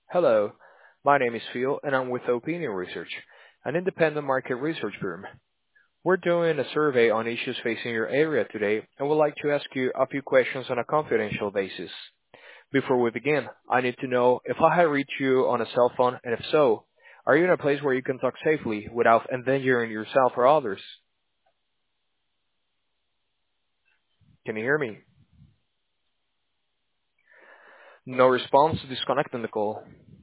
Hello, my name is Phil, and I'm with Opinion Research, an independent market research firm. We're doing a survey on issues facing your area today, and would like to ask you a few questions on a confidential basis. Before we begin, I need to know if I have reached you on a cell phone, and if so, are you in a place where you can talk safely without endangering yourself or others? Can you hear me? No response, disconnecting the call.